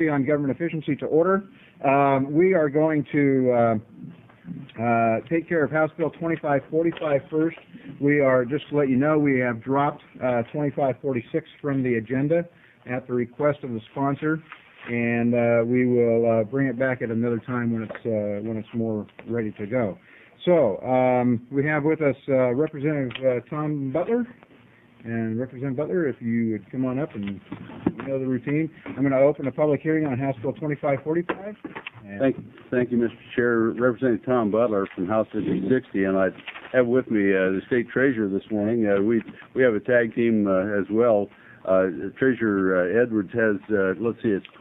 on government efficiency to order. We are going to take care of House Bill 2545 first. We are, just to let you know, we have dropped 2546 from the agenda at the request of the sponsor, and we will bring it back at another time when it's more ready to go. So we have with us Representative Tom Butler. And Representative Butler, if you would come on up, and you know the routine. I'm going to open a public hearing on House Bill 2545. Thank you, Mr. Chair. Representative Tom Butler from House District 60, and I have with me the State Treasurer this morning. We have a tag team as well. Treasurer Edwards has, let's see, it's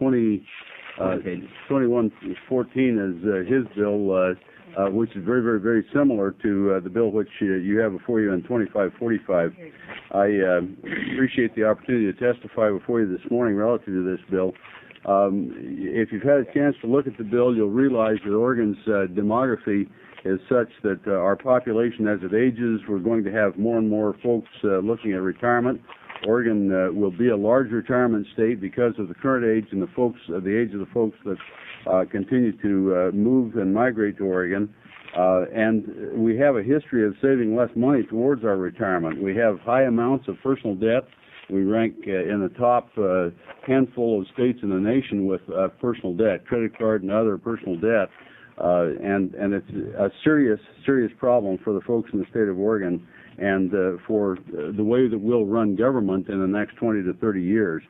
2114 is his bill, which is very, very, very similar to the bill which you have before you in 2545. I appreciate the opportunity to testify before you this morning relative to this bill. If you've had a chance to look at the bill, you'll realize that Oregon's demography is such that our population, as it ages, we're going to have more and more folks looking at retirement. Oregon will be a large retirement state because of the current age and the age of the folks that continue to move and migrate to Oregon. And we have a history of saving less money towards our retirement. We have high amounts of personal debt. We rank in the top handful of states in the nation with personal debt, credit card and other personal debt. And it's a serious, serious problem for the folks in the state of Oregon and for the way that we'll run government in the next 20 to 30 years.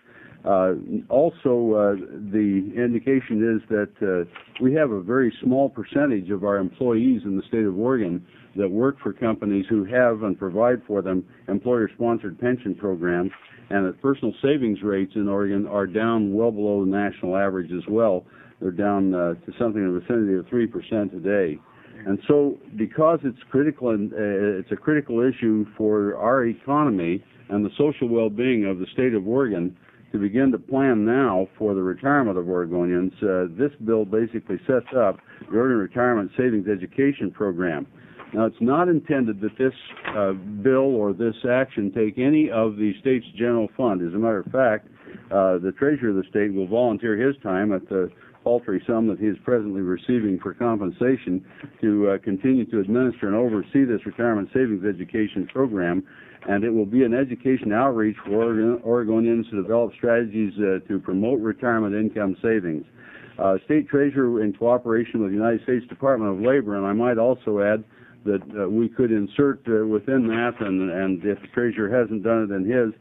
Also, the indication is that we have a very small percentage of our employees in the state of Oregon that work for companies who have and provide for them employer-sponsored pension programs, and that personal savings rates in Oregon are down well below the national average as well. They're down to something in the vicinity of 3% today. And so, because it's critical and it's a critical issue for our economy and the social well-being of the state of Oregon, to begin to plan now for the retirement of Oregonians, this bill basically sets up the Oregon Retirement Savings Education Program. Now, it's not intended that this bill or this action take any of the state's general fund. As a matter of fact, the treasurer of the state will volunteer his time at the paltry sum that he is presently receiving for compensation to continue to administer and oversee this retirement savings education program. And it will be an education outreach for Oregonians to develop strategies to promote retirement income savings. State Treasurer, in cooperation with the United States Department of Labor, and I might also add that we could insert within that, and if the Treasurer hasn't done it in his,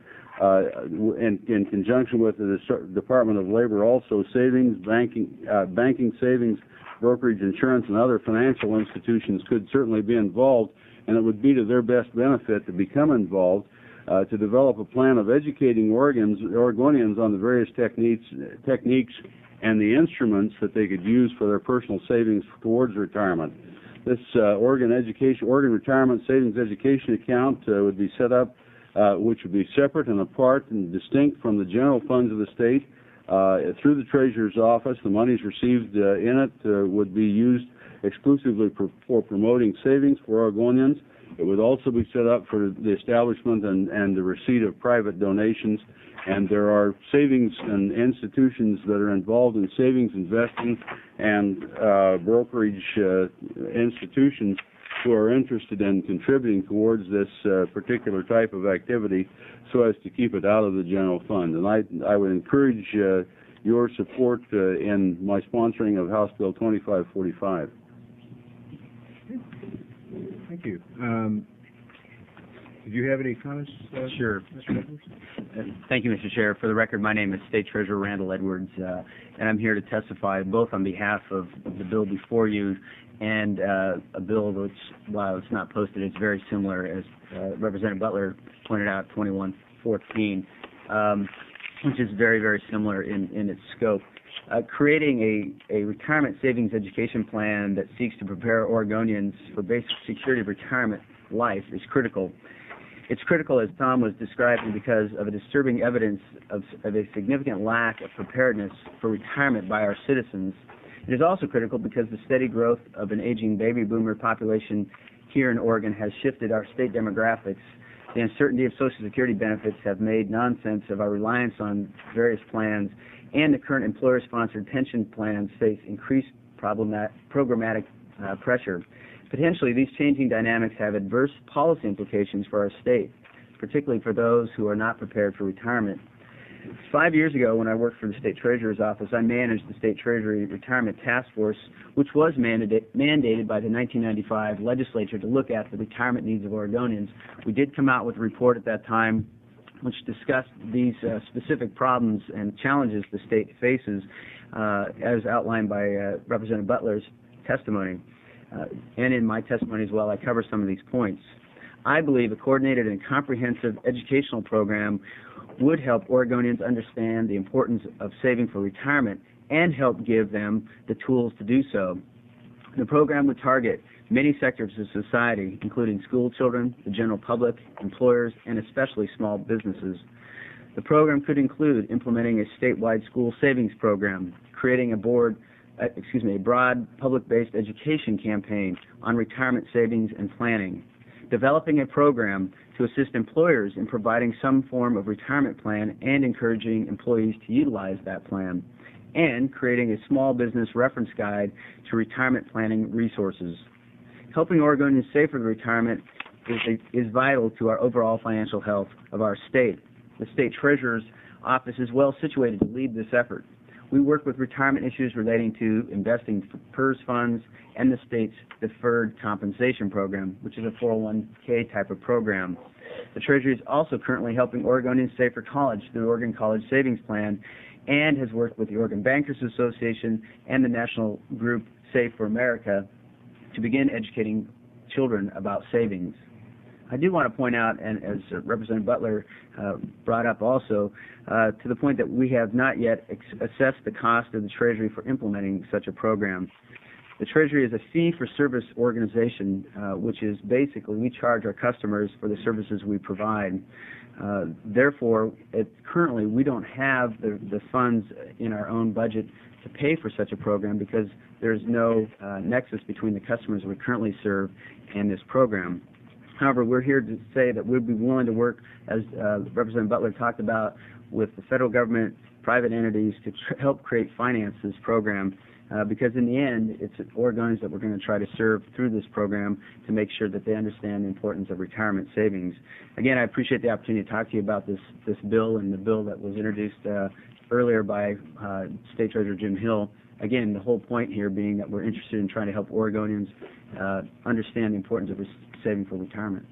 in conjunction with the Department of Labor, also savings, banking savings, brokerage, insurance, and other financial institutions could certainly be involved, and it would be to their best benefit to become involved to develop a plan of educating Oregonians on the various techniques and the instruments that they could use for their personal savings towards retirement. This Oregon Retirement Savings Education Account would be set up, which would be separate and apart and distinct from the general funds of the state. Through the Treasurer's office, the monies received in it would be used exclusively for promoting savings for Oregonians. It would also be set up for the establishment and the receipt of private donations. And there are savings and institutions that are involved in savings, investing, and brokerage institutions who are interested in contributing towards this particular type of activity so as to keep it out of the general fund. And I would encourage your support in my sponsoring of House Bill 2545. Thank you. Did you have any comments? Sure. Mr. Edwards? Thank you, Mr. Chair. For the record, my name is State Treasurer Randall Edwards, and I'm here to testify both on behalf of the bill before you and a bill which, while it's not posted, it's very similar, as Representative Butler pointed out, 2114, which is very, very similar in its scope. Creating a retirement savings education plan that seeks to prepare Oregonians for basic security of retirement life is critical. It's critical, as Tom was describing, because of a disturbing evidence of a significant lack of preparedness for retirement by our citizens. It is also critical because the steady growth of an aging baby boomer population here in Oregon has shifted our state demographics. The uncertainty of Social Security benefits have made nonsense of our reliance on various plans, and the current employer-sponsored pension plans face increased programmatic pressure. Potentially, these changing dynamics have adverse policy implications for our state, particularly for those who are not prepared for retirement. 5 years ago, when I worked for the State Treasurer's Office, I managed the State Treasury Retirement Task Force, which was mandated by the 1995 legislature to look at the retirement needs of Oregonians. We did come out with a report at that time which discussed these specific problems and challenges the state faces, as outlined by Representative Butler's testimony. And in my testimony as well, I cover some of these points. I believe a coordinated and comprehensive educational program would help Oregonians understand the importance of saving for retirement and help give them the tools to do so. The program would target many sectors of society, including school children, the general public, employers, and especially small businesses. The program could include implementing a statewide school savings program, creating a broad public-based education campaign on retirement savings and planning, developing a program to assist employers in providing some form of retirement plan and encouraging employees to utilize that plan, and creating a small business reference guide to retirement planning resources. Helping Oregonians save for retirement is vital to our overall financial health of our state. The State Treasurer's Office is well situated to lead this effort. We work with retirement issues relating to investing PERS funds and the state's deferred compensation program, which is a 401k type of program. The Treasury is also currently helping Oregonians save for college through the Oregon College Savings Plan and has worked with the Oregon Bankers Association and the national group Save for America to begin educating children about savings. I do want to point out, and as Representative Butler brought up also, to the point that we have not yet assessed the cost of the Treasury for implementing such a program. The Treasury is a fee-for-service organization, which is basically we charge our customers for the services we provide. Therefore, currently we don't have the funds in our own budget to pay for such a program because there's no nexus between the customers we currently serve and this program. However, we're here to say that we'd be willing to work, as Representative Butler talked about, with the federal government, private entities to help finance this program because in the end, it's Oregonians that we're going to try to serve through this program to make sure that they understand the importance of retirement savings. Again, I appreciate the opportunity to talk to you about this bill and the bill that was introduced earlier by State Treasurer Jim Hill. Again, the whole point here being that we're interested in trying to help Oregonians understand the importance of saving for retirement.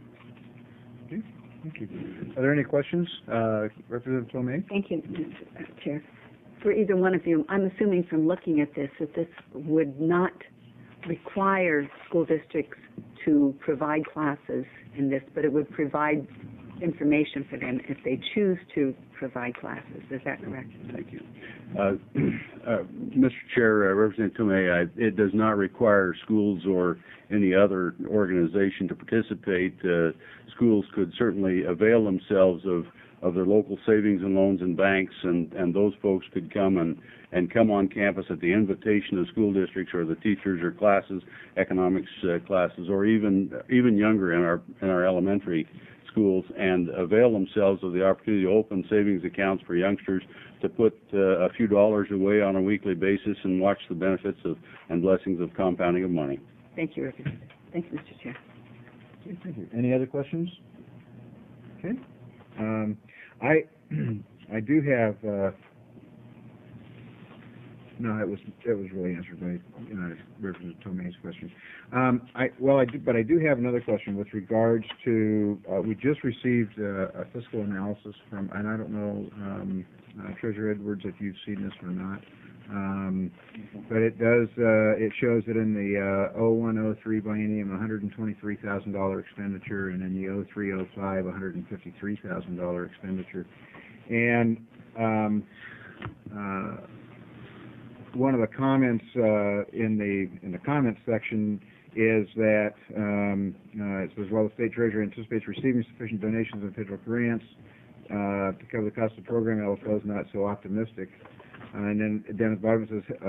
Okay. Thank you. Are there any questions? Representative Tomei? Thank you, Mr. Chair. For either one of you, I'm assuming from looking at this that this would not require school districts to provide classes in this, but it would provide information for them if they choose to provide classes. Is that correct? Thank you. Mr. Chair, Representative Tomei, it does not require schools or any other organization to participate. Schools could certainly avail themselves of their local savings and loans and banks, and those folks could come and come on campus at the invitation of school districts or the teachers or classes, economics classes, or even younger in our elementary schools, and avail themselves of the opportunity to open savings accounts for youngsters to put a few dollars away on a weekly basis and watch the benefits and blessings of compounding of money. Thank you, Representative. Thank you, Mr. Chair. Okay, thank you. Any other questions? Okay. I do have no, it was really answered by Representative Tomei's question. I do have another question with regards to we just received a fiscal analysis from, and I don't know, Treasurer Edwards, if you've seen this or not, but it does. It shows that in the 01-03 biennium, $123,000 expenditure, and in the 03-05, $153,000 expenditure, and one of the comments in the comments section is that it says, while the State Treasurer anticipates receiving sufficient donations and federal grants to cover the cost of the program, LFO is not so optimistic. And then at the bottom it says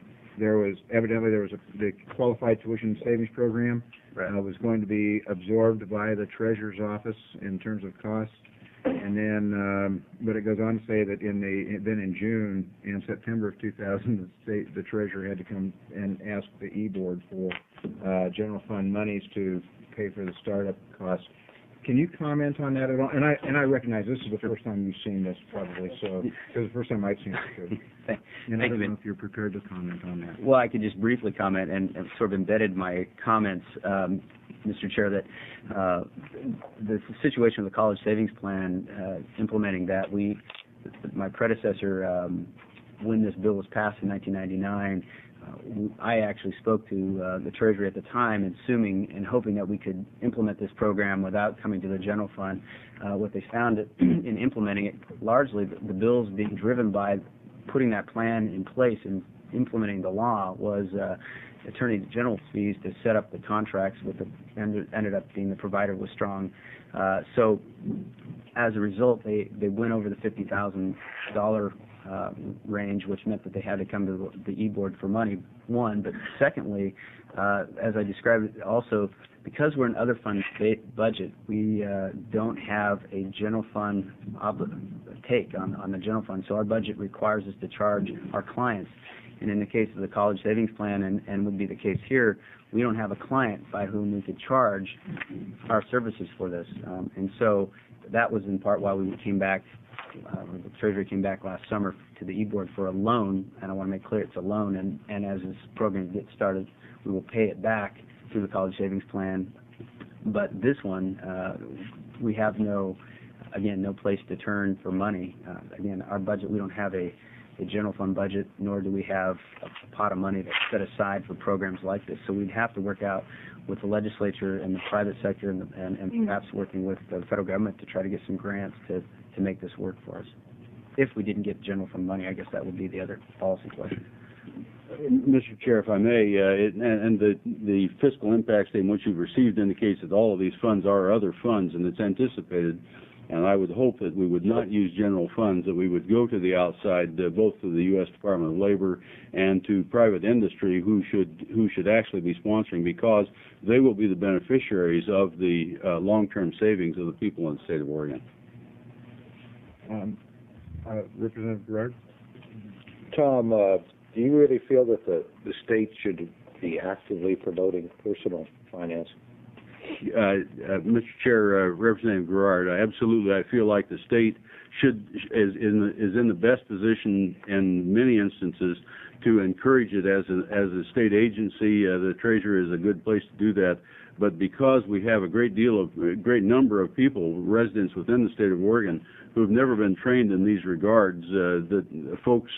the qualified tuition savings program was going to be absorbed by the Treasurer's office in terms of costs. And then, but it goes on to say that then in June and September of 2000, the treasurer had to come and ask the E-board for general fund monies to pay for the startup costs. Can you comment on that at all? And I recognize this is the first time you've seen this, probably, so because the first time I've seen it too. And I don't know if you're prepared to comment on that. Well, I could just briefly comment and sort of embedded my comments, Mr. Chair, that the situation with the college savings plan, implementing that, my predecessor, when this bill was passed in 1999, I actually spoke to the Treasury at the time, assuming and hoping that we could implement this program without coming to the general fund. What they found in implementing it, largely the bills being driven by putting that plan in place and implementing the law, was Attorney General's fees to set up the contracts with ended up being the provider was Strong. So as a result, they went over the $50,000 range, which meant that they had to come to the E-board for money, one. But secondly, as I described it, also, because we're an other fund budget, we don't have a general fund take on the general fund. So our budget requires us to charge our clients. And in the case of the college savings plan, and would be the case here, we don't have a client by whom we could charge our services for this. And so that was in part why we came back, the Treasury came back last summer to the E-board for a loan, and I want to make clear it's a loan, and as this program gets started, we will pay it back through the college savings plan. But this one, we have no place to turn for money. Again, our budget, we don't have a general fund budget, nor do we have a pot of money that's set aside for programs like this. So we'd have to work out with the legislature and the private sector and perhaps working with the federal government to try to get some grants to make this work for us. If we didn't get general fund money, I guess that would be the other policy question. Mr. Chair, if I may, the fiscal impact statement which you've received indicates that all of these funds are other funds, and it's anticipated. And I would hope that we would not use general funds, that we would go to the outside, both to the U.S. Department of Labor and to private industry who should actually be sponsoring, because they will be the beneficiaries of the long-term savings of the people in the state of Oregon. Representative Gerard? Tom, do you really feel that the state should be actively promoting personal finance? Mr. Chair, Representative Gerard, absolutely. I feel like the state is in the best position in many instances to encourage it as a state agency. The Treasurer is a good place to do that. But because we have a great number of people, residents within the state of Oregon, who have never been trained in these regards, the folks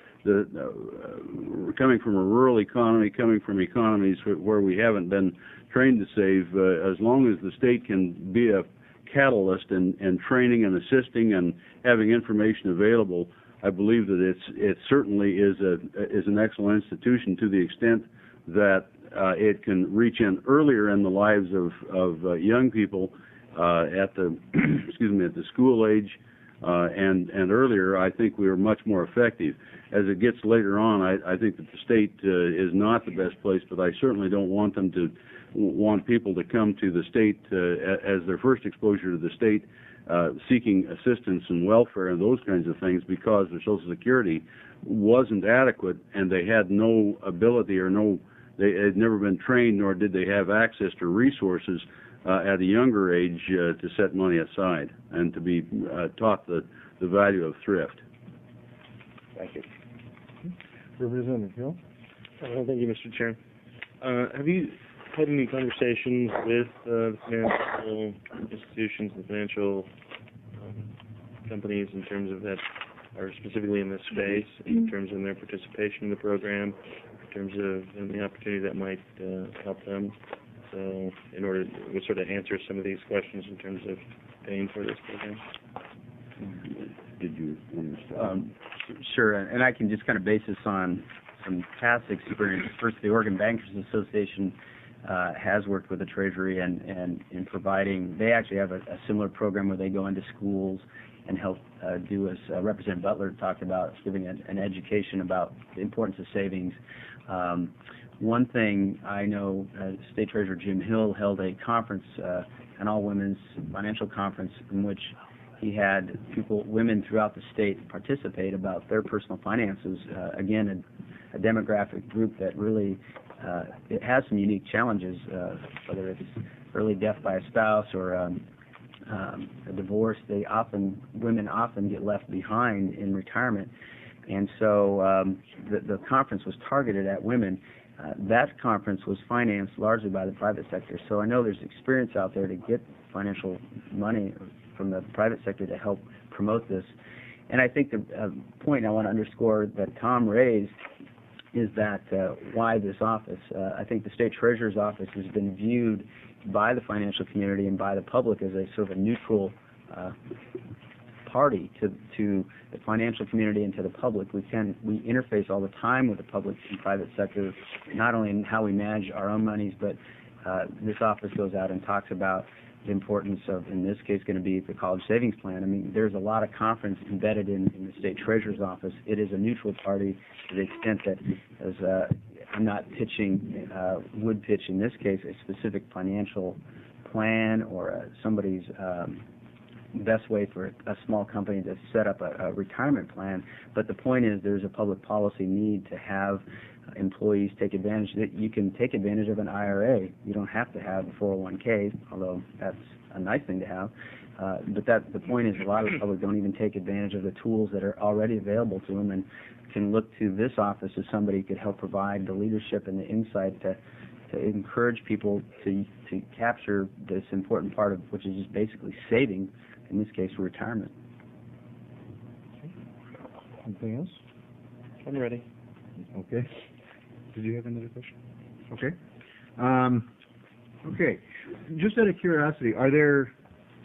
coming from a rural economy, coming from economies where we haven't been trained to save, as long as the state can be a catalyst in training and assisting and having information available, I believe that it certainly is an excellent institution, to the extent that it can reach in earlier in the lives of young people at the at the school age and earlier. I think we are much more effective. As it gets later on, I think that the state is not the best place, but I certainly don't want people to come to the state as their first exposure to the state, seeking assistance and welfare and those kinds of things, because their Social Security wasn't adequate and they had no ability they had never been trained, nor did they have access to resources at a younger age to set money aside and to be taught the value of thrift. Thank you. Representative Hill? Thank you, Mr. Chair. Have you had any conversations with the financial institutions, the financial companies, in terms of that, or specifically in this space, in terms of their participation in the program, in terms of the opportunity that might help them? So, in order to sort of answer some of these questions in terms of paying for this program. Did you understand? Sure, and I can just kind of base this on some past experience. First, the Oregon Bankers Association has worked with the Treasury and in providing. They actually have a similar program where they go into schools and help do, as Representative Butler talked about, giving an education about the importance of savings. One thing I know, State Treasurer Jim Hill held a conference, an all-women's financial conference, in which he had women throughout the state participate about their personal finances. Again, a demographic group that really it has some unique challenges, whether it's early death by a spouse or a divorce. Women often get left behind in retirement, and so the conference was targeted at women. That conference was financed largely by the private sector, so I know there's experience out there to get financial money from the private sector to help promote this. And I think the point I want to underscore that Tom raised is that why this office. I think the state treasurer's office has been viewed by the financial community and by the public as a sort of a neutral party to the financial community and to the public. We interface all the time with the public and private sector, not only in how we manage our own monies, but this office goes out and talks about the importance of, in this case, going to be the college savings plan. I mean, there's a lot of conference embedded in the state treasurer's office. It is a neutral party to the extent that, as I'm not would pitch in this case a specific financial plan or somebody's best way for a small company to set up a retirement plan. But the point is, there's a public policy need to have employees take advantage. That you can take advantage of an IRA. You don't have to have a 401k, although that's a nice thing to have. But the point is, a lot of the public don't even take advantage of the tools that are already available to them, and can look to this office as somebody who could help provide the leadership and the insight to encourage people to capture this important part of, which is just basically saving, in this case, for retirement. Anything else? I'm ready. Okay. Did you have another question? Okay. Okay. Just out of curiosity, are there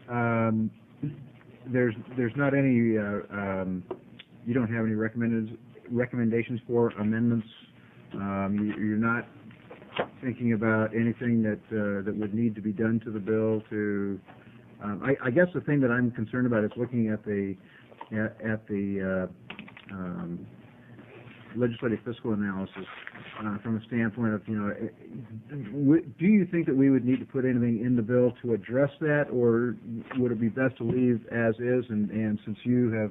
there's not any you don't have any recommendations for amendments? You're not thinking about anything that would need to be done to the bill to I guess the thing that I'm concerned about is looking at the legislative fiscal analysis from a standpoint of, do you think that we would need to put anything in the bill to address that, or would it be best to leave as is? And since you have,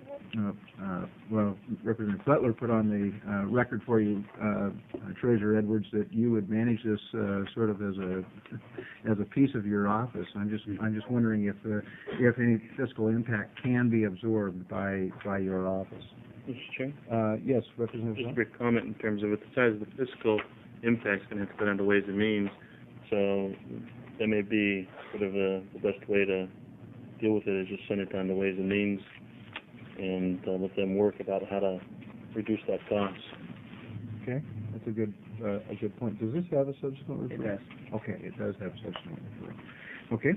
Representative Butler put on the record for you, Treasurer Edwards, that you would manage this sort of as a piece of your office. I'm just wondering if any fiscal impact can be absorbed by your office. Mr. Chair? Yes, Representative. Just a brief comment in terms of with the size of the fiscal impact is going to have to go down to Ways and Means. So that may be sort of the best way to deal with it is just send it down to Ways and Means and let them work about how to reduce that cost. Okay, that's a good point. Does this have a subsequent referral? It does. Okay, it does have subsequent referral. Okay.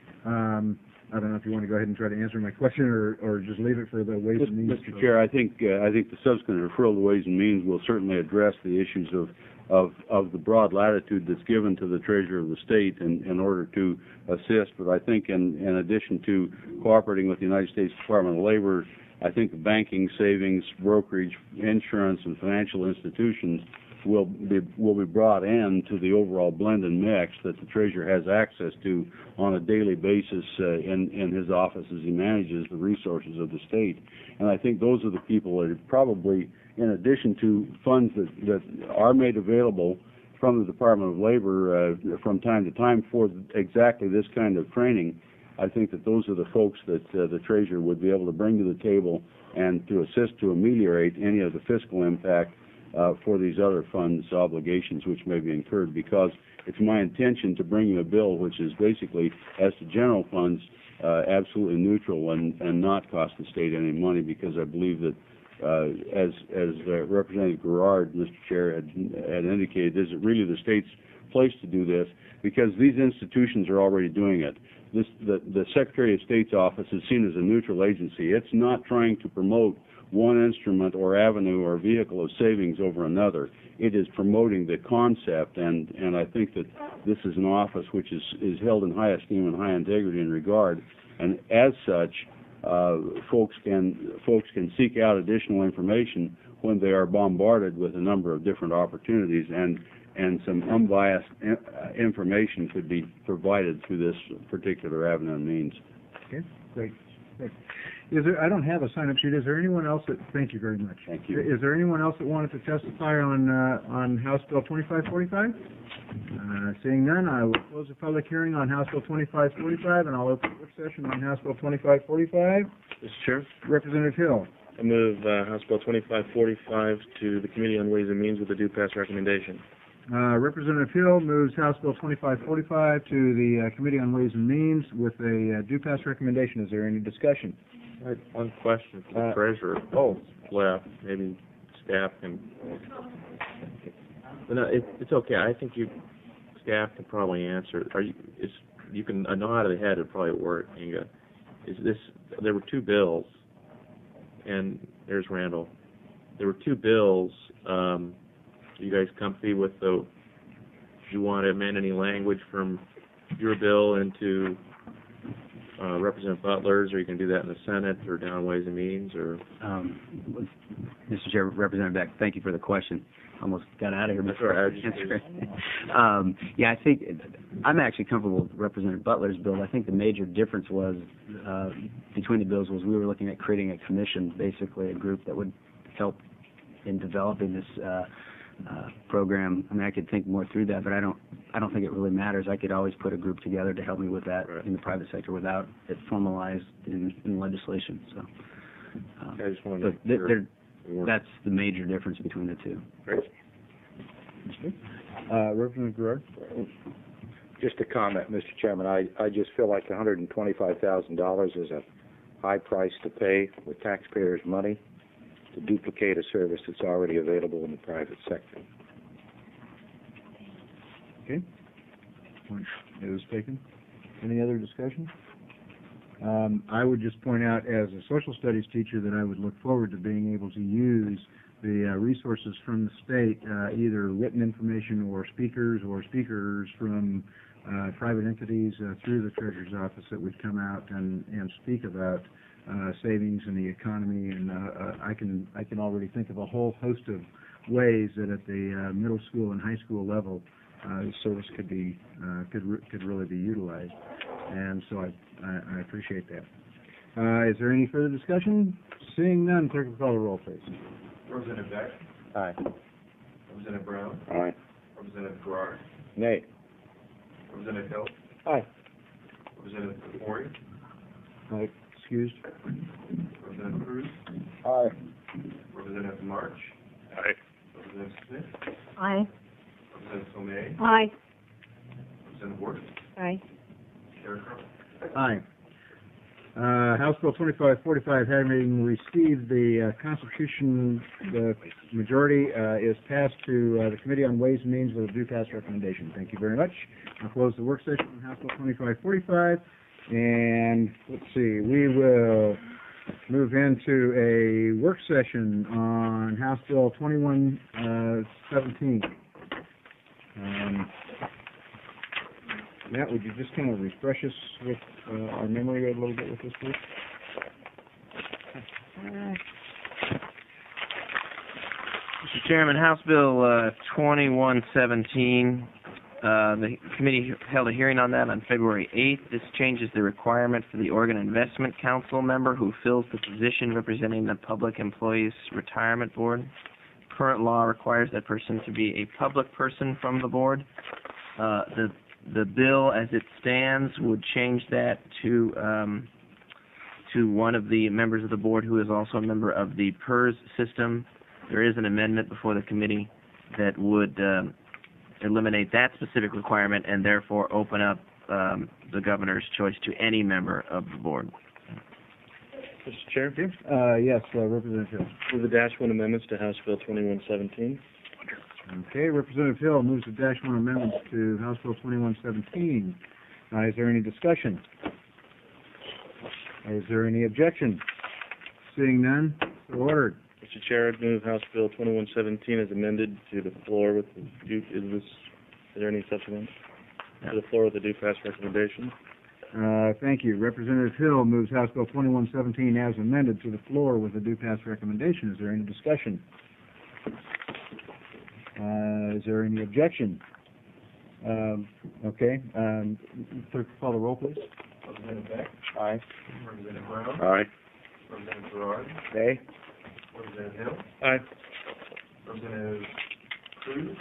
I don't know if you want to go ahead and try to answer my question, or just leave it for the Ways and Means. Mr. Chair, I think the subsequent referral to Ways and Means will certainly address the issues of the broad latitude that's given to the Treasurer of the State in order to assist. But I think in addition to cooperating with the United States Department of Labor, I think the banking, savings, brokerage, insurance, and financial institutions will be brought into the overall blend and mix that the Treasurer has access to on a daily basis in his office as he manages the resources of the state. And I think those are the people that are probably, in addition to funds that are made available from the Department of Labor from time to time for exactly this kind of training, I think that those are the folks that the Treasurer would be able to bring to the table and to assist to ameliorate any of the fiscal impact for these other funds obligations which may be incurred, because it's my intention to bring you a bill which is basically, as to general funds, absolutely neutral and not cost the state any money, because I believe that as Representative Garrard, Mr. Chair, had indicated, is it really the state's place to do this, because these institutions are already doing it. The Secretary of State's office is seen as a neutral agency. It's not trying to promote one instrument or avenue or vehicle of savings over another. It is promoting the concept, and I think that this is an office which is held in high esteem and high integrity and regard, and as such, folks can seek out additional information when they are bombarded with a number of different opportunities, and some unbiased information could be provided through this particular avenue and means. Okay, great. Is there, I don't have a sign-up sheet. Is there anyone else that, thank you very much. Thank you. Is there anyone else that wanted to testify on House Bill 2545? Seeing none, I will close the public hearing on House Bill 2545, and I'll open the work session on House Bill 2545. Mr. Chair, Representative Hill. I move House Bill 2545 to the Committee on Ways and Means with a due pass recommendation. Representative Hill moves House Bill 2545 to the Committee on Ways and Means with a due pass recommendation. Is there any discussion? I had one question for the treasurer. Left, maybe staff can. But no, it's okay. I think staff can probably answer. You can a nod of the head would probably work. Inga. There were two bills, and there's Randall. There were two bills. You guys comfy with do you want to amend any language from your bill into Representative Butler's, or you can do that in the Senate or down Ways and Means, or? Mr. Chair, Representative Beck, thank you for the question. Almost got out of here before I answered. Yeah, I think I'm actually comfortable with Representative Butler's bill. I think the major difference was between the bills was we were looking at creating a commission, basically a group that would help in developing this program. I mean, I could think more through that, but I don't think it really matters. I could always put a group together to help me with that in the private sector without it formalized in legislation. So, I just wanted to sure. That's the major difference between the two. Great. Representative Gerard. Just a comment, Mr. Chairman. I just feel like $125,000 is a high price to pay with taxpayers' money to duplicate a service that's already available in the private sector. Okay. Point is taken. Any other discussion? I would just point out, as a social studies teacher, that I would look forward to being able to use the resources from the state, either written information or speakers from private entities through the Treasurer's Office that would come out and speak about savings in the economy, and I can already think of a whole host of ways that at the middle school and high school level the service could really be utilized, and so I appreciate that. Is there any further discussion? Seeing none, clerk will call the roll, please. Representative Beck. Aye. Representative Brown. Aye. Representative Gerard. Nay. Representative Hill. Aye. Representative Corey. Excused. Representative Cruz. Aye. Representative March. Aye. Representative Smith. Aye. Representative Tomei. Aye. Representative Ward. Aye. Chair Crow. Aye. House Bill 2545, having received the Constitution, the majority is passed to the Committee on Ways and Means with a due pass recommendation. Thank you very much. I'll close the work session on House Bill 2545, and let's see, we will move into a work session on House Bill 2117. Matt, would you just kind of refresh us with our memory a little bit with this, please? Mr. Chairman, House Bill 2117, the committee held a hearing on that on February 8th. This changes the requirement for the Oregon Investment Council member who fills the position representing the Public Employees Retirement Board. Current law requires that person to be a public person from the board. The bill, as it stands, would change that to one of the members of the board who is also a member of the PERS system. There is an amendment before the committee that would eliminate that specific requirement and therefore open up the governor's choice to any member of the board. Mr. Chair, Yes, Representative Hill. move the -1 amendments to House Bill 2117. Okay, Representative Hill moves the -1 amendments to House Bill 2117. Is there any discussion? Is there any objection? Seeing none, so ordered. Mr. Chair, I'd move House Bill 2117 as amended to the floor with the is there any such amendment? To the floor with the due pass recommendation. Thank you. Representative Hill moves House Bill 2117 as amended to the floor with a due pass recommendation. Is there any discussion? Is there any objection? Okay. Clerk, call the roll, please. Representative Beck, Aye. Representative Brown, Aye. Representative Gerard, Nay? Representative Hill, Aye. Representative Cruz,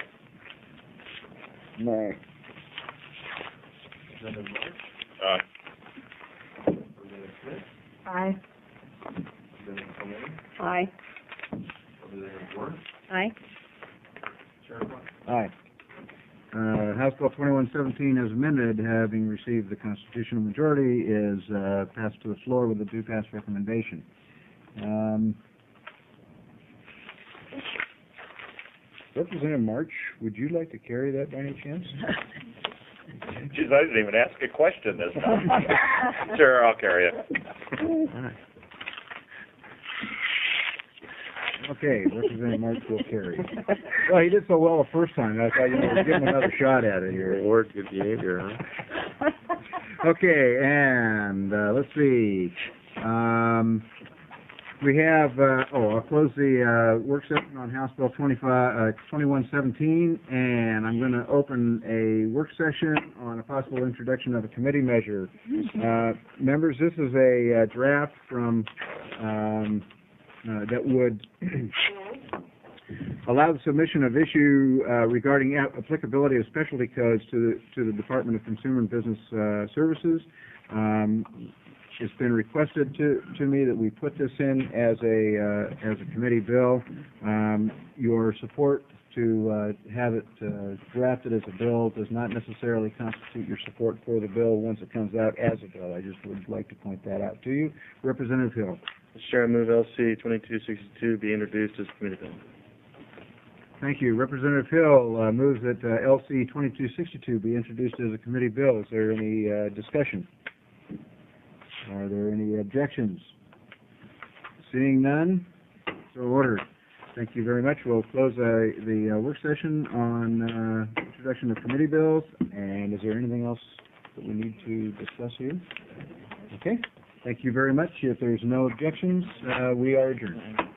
No. Representative March, Aye. Representative Smith, Aye. Representative Clement, Aye. Representative Ward, Aye. Chair White. Aye. House Bill 2117 as amended, having received the constitutional majority, is passed to the floor with a due pass recommendation. Representative March, would you like to carry that by any chance? Geez, I didn't even ask a question this time. Sure, I'll carry it. Okay, Representative March will carry. Well, he did so well the first time, I thought, we'll give him another shot at it here. Reward good behavior, huh? Okay, and let's see. We have, I'll close the work session on House Bill 2117, and I'm going to open a work session on a possible introduction of a committee measure. Members, this is a draft from that would allow the submission of issue regarding applicability of specialty codes to the Department of Consumer and Business Services. It's been requested to me that we put this in as a committee bill. Your support to have it drafted as a bill does not necessarily constitute your support for the bill once it comes out as a bill. I just would like to point that out to you. Representative Hill. Mr. Chair, I move LC 2262 be introduced as a committee bill. Thank you. Representative Hill moves that LC 2262 be introduced as a committee bill. Is there any discussion? Are there any objections? Seeing none, so ordered. Thank you very much. We'll close the work session on introduction of committee bills. And is there anything else that we need to discuss here? Okay. Thank you very much. If there's no objections, we are adjourned.